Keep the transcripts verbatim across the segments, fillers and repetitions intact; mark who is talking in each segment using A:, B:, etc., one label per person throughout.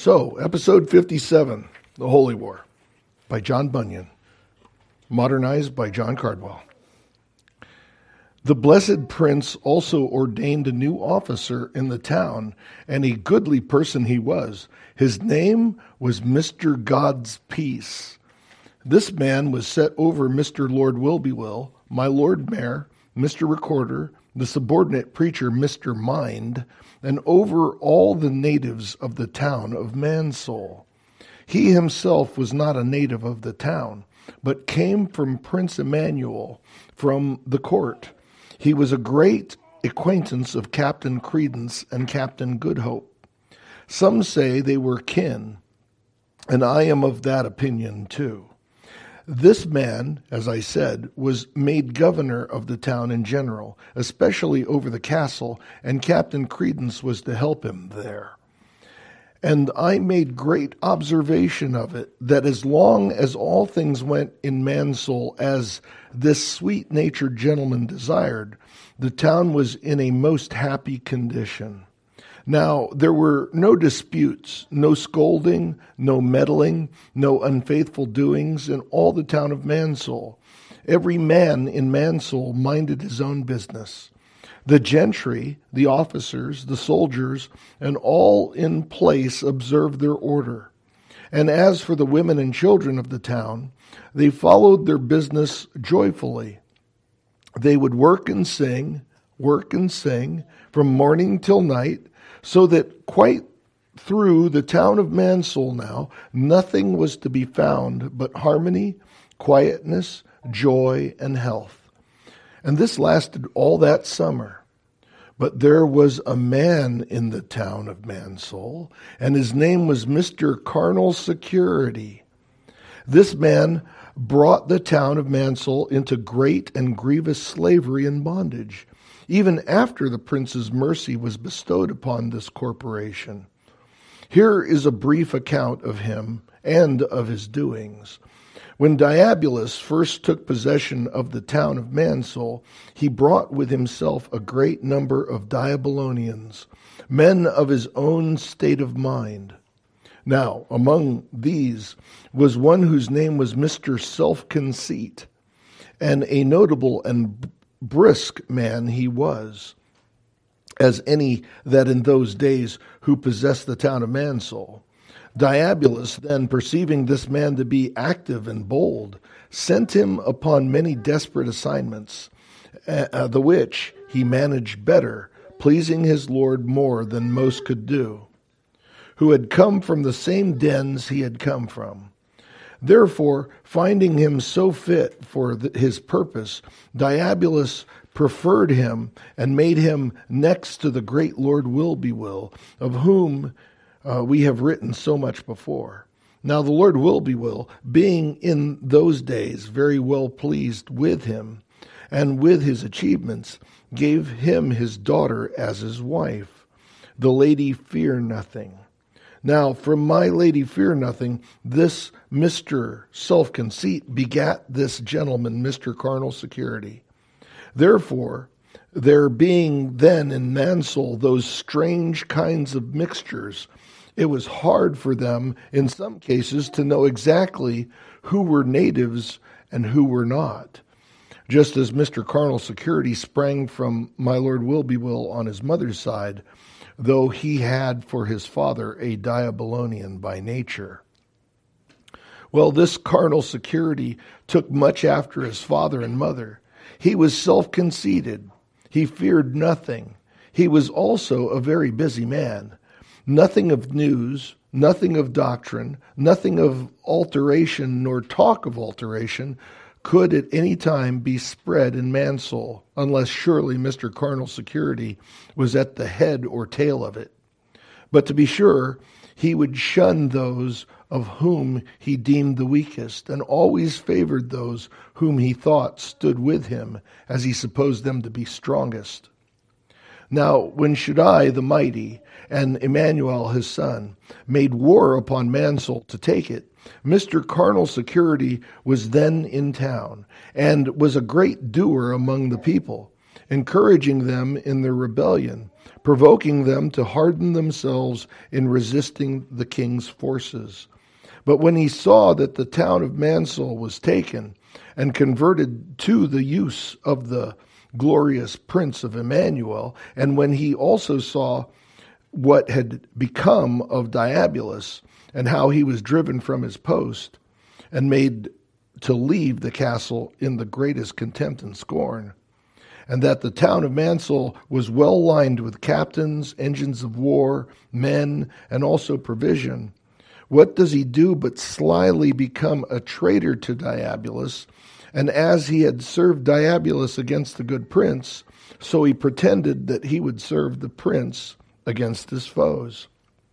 A: So, episode fifty-seven, The Holy War, by John Bunyan, modernized by John Cardwell. The blessed prince also ordained a new officer in the town, and a goodly person he was. His name was Mister God's Peace. This man was set over Mister Lord Wilbywill, my Lord Mayor, Mister Recorder, the subordinate preacher Mister Mind, and over all the natives of the town of Mansoul. He himself was not a native of the town, but came from Prince Emmanuel, from the court. He was a great acquaintance of Captain Credence and Captain Goodhope. Some say they were kin, and I am of that opinion too. This man, as I said, was made governor of the town in general, especially over the castle, and Captain Credence was to help him there. And I made great observation of it, that as long as all things went in Mansoul as this sweet-natured gentleman desired, the town was in a most happy condition. Now, there were no disputes, no scolding, no meddling, no unfaithful doings in all the town of Mansoul. Every man in Mansoul minded his own business. The gentry, the officers, the soldiers, and all in place observed their order. And as for the women and children of the town, they followed their business joyfully. They would work and sing, work and sing, from morning till night, so that quite through the town of Mansoul now, nothing was to be found but harmony, quietness, joy, and health. And this lasted all that summer. But there was a man in the town of Mansoul, and his name was Mister Carnal Security. This man brought the town of Mansoul into great and grievous slavery and bondage, even after the prince's mercy was bestowed upon this corporation. Here is a brief account of him and of his doings. When Diabolus first took possession of the town of Mansoul, he brought with himself a great number of Diabolonians, men of his own state of mind. Now, among these was one whose name was Mister Self-Conceit, and a notable and brisk man he was, as any that in those days who possessed the town of Mansoul. Diabolus then, perceiving this man to be active and bold, sent him upon many desperate assignments, uh, the which he managed better, pleasing his lord more than most could do, who had come from the same dens he had come from. Therefore, finding him so fit for the, his purpose, Diabolus preferred him and made him next to the great Lord Wilbywill, of whom uh, we have written so much before. Now the Lord Wilbywill, being in those days very well pleased with him and with his achievements, gave him his daughter as his wife, the Lady Fear Nothing. Now, from my Lady Fear Nothing, this Mister Self-Conceit begat this gentleman, Mister Carnal Security. Therefore, there being then in Mansoul those strange kinds of mixtures, it was hard for them, in some cases, to know exactly who were natives and who were not. Just as Mister Carnal Security sprang from my Lord Wilbywill on his mother's side, though he had for his father a Diabolonian by nature. Well, this Carnal Security took much after his father and mother. He was self-conceited. He feared nothing. He was also a very busy man. Nothing of news, nothing of doctrine, nothing of alteration, nor talk of alteration could at any time be spread in Mansoul, unless surely Mister Carnal Security was at the head or tail of it. But to be sure, he would shun those of whom he deemed the weakest, and always favored those whom he thought stood with him, as he supposed them to be strongest. Now, when Shaddai the mighty and Emmanuel his son made war upon Mansoul to take it, Mister Carnal Security was then in town, and was a great doer among the people, encouraging them in their rebellion, provoking them to harden themselves in resisting the king's forces. But when he saw that the town of Mansul was taken and converted to the use of the glorious Prince of Emmanuel, and when he also saw what had become of Diabolus, and how he was driven from his post, and made to leave the castle in the greatest contempt and scorn, and that the town of Mansul was well lined with captains, engines of war, men, and also provision, what does he do but slyly become a traitor to Diabolus? And as he had served Diabolus against the good prince, so he pretended that he would serve the prince against his foes.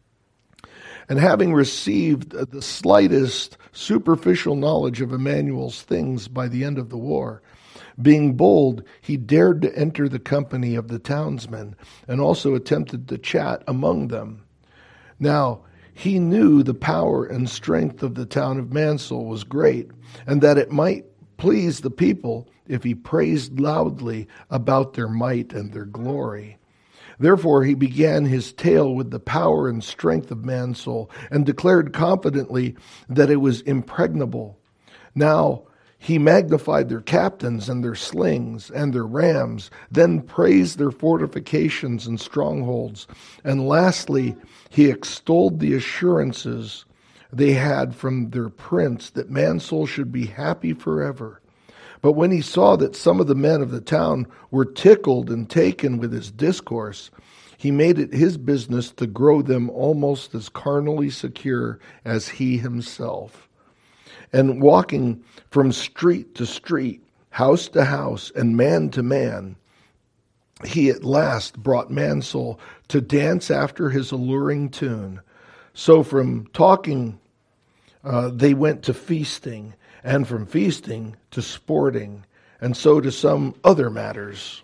A: And having received the slightest superficial knowledge of Emmanuel's things by the end of the war, being bold, he dared to enter the company of the townsmen, and also attempted to chat among them. Now, he knew the power and strength of the town of Mansul was great, and that it might please the people if he praised loudly about their might and their glory. Therefore he began his tale with the power and strength of Mansul, and declared confidently that it was impregnable. Now he magnified their captains and their slings and their rams, then praised their fortifications and strongholds, and lastly he extolled the assurances they had from their prince that Mansul should be happy forever. But when he saw that some of the men of the town were tickled and taken with his discourse, he made it his business to grow them almost as carnally secure as he himself. And walking from street to street, house to house, and man to man, he at last brought Mansul to dance after his alluring tune. So from talking, uh, they went to feasting, and from feasting to sporting, and so to some other matters.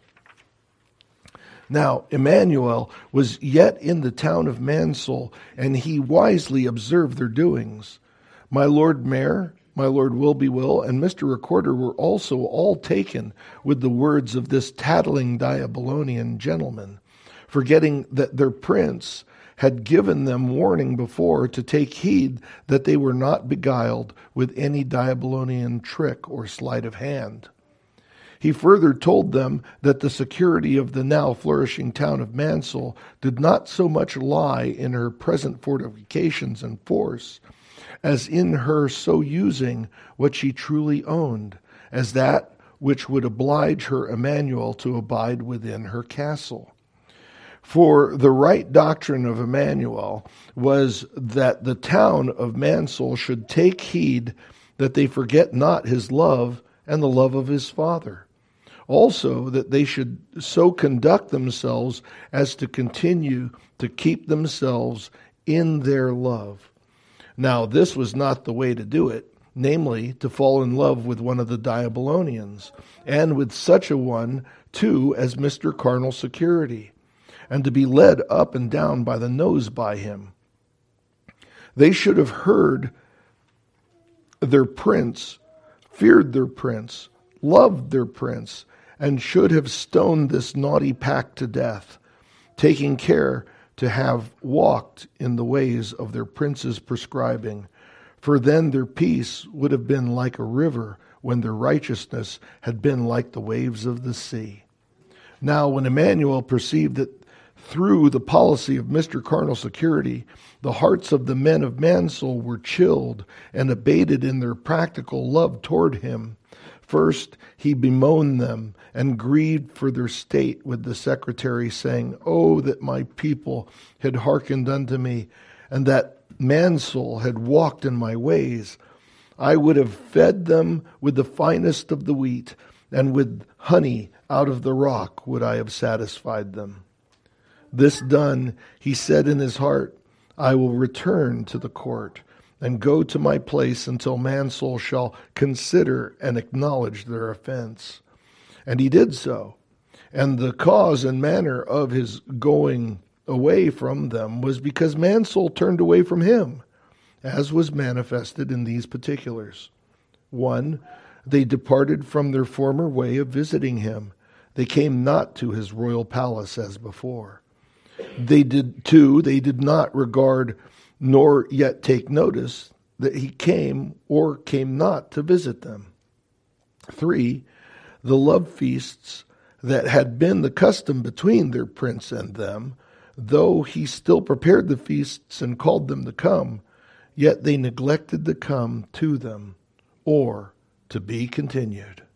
A: Now Emmanuel was yet in the town of Mansul, and he wisely observed their doings. My Lord Mayor, my Lord Will-be-will, and Mister Recorder were also all taken with the words of this tattling Diabolonian gentleman, forgetting that their prince had given them warning before to take heed that they were not beguiled with any Diabolonian trick or sleight of hand. He further told them that the security of the now flourishing town of Mansul did not so much lie in her present fortifications and force, as in her so using what she truly owned, as that which would oblige her Emmanuel to abide within her castle. For the right doctrine of Emmanuel was that the town of Mansul should take heed that they forget not his love and the love of his Father. Also, that they should so conduct themselves as to continue to keep themselves in their love. Now, this was not the way to do it, namely, to fall in love with one of the Diabolonians, and with such a one, too, as Mister Carnal Security, and to be led up and down by the nose by him. They should have heard their prince, feared their prince, loved their prince, and should have stoned this naughty pack to death, taking care to have walked in the ways of their prince's prescribing. For then their peace would have been like a river, when their righteousness had been like the waves of the sea. Now when Emmanuel perceived that through the policy of Mister Carnal Security, the hearts of the men of Mansul were chilled and abated in their practical love toward him, first he bemoaned them and grieved for their state with the secretary, saying, Oh, that my people had hearkened unto me, and that Mansul had walked in my ways. I would have fed them with the finest of the wheat, and with honey out of the rock would I have satisfied them. This done, he said in his heart, I will return to the court and go to my place until Mansul shall consider and acknowledge their offense. And he did so. And the cause and manner of his going away from them was because Mansul turned away from him, as was manifested in these particulars. One, they departed from their former way of visiting him. They came not to his royal palace as before. They did, two, they did not regard nor yet take notice that he came or came not to visit them. Three, the love feasts that had been the custom between their prince and them, though he still prepared the feasts and called them to come, yet they neglected to come to them, or to be continued.